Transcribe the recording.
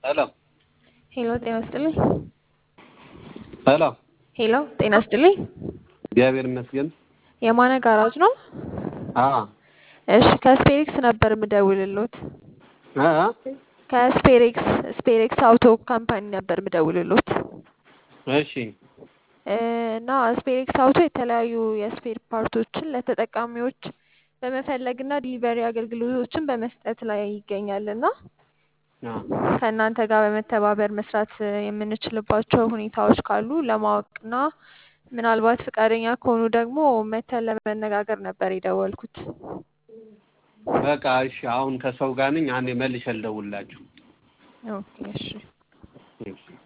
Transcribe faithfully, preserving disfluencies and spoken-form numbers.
Hello. ሄሎ ጤና ይስጥልኝ። Hello. ሄሎ ጤና ይስጥልኝ። እግዚአብሔር ይመስገን። የማነ ጋራጅ ነው? አዎ። እሺ ከስፔሪክስ ነበር የምደውልልዎት። አ ከስፔሪክስ ስፔሪክስ አውቶ ካምፓኒ ነበር የምደውልልዎት። እሺ። እና ስፔሪክስ አውቶ የተለያዩ የስፔር ፓርቶችን ለተጠቃሚዎች በመፈለግና ዲሊቨሪ አገልግሎቶችን በመስጠት ላይ ይገኛልና ከእናንተ ጋር በመተባበር መስራት የምንችልባቸው ሁኔታዎች ካሉ ለማወቅና ምናልባት ፍቃደኛ ከሆኑ ደግሞ መተን ለመነጋገር ነበር የደወልኩት። በቃ እሺ፣ አሁን ከሰው ጋር ነኝ። አንዴ መልሼ ልደውልላችሁ። ኦኬ እሺ።